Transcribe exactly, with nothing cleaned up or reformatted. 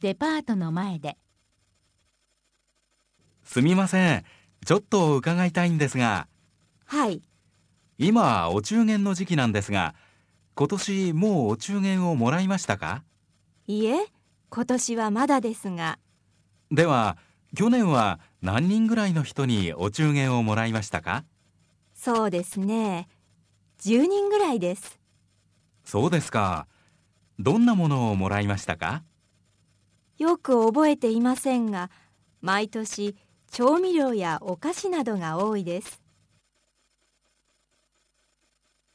デパートの前で。 すみません、ちょっと伺いたいんですが。 はい。 今お中元の時期なんですが、今年もうお中元をもらいましたか？ いえ、今年はまだですが。 では去年は何人ぐらいの人にお中元をもらいましたか？ そうですね、じゅうにんぐらいです。 そうですか。どんなものをもらいましたか？ よく覚えていませんが、毎年調味料やお菓子などが多いです。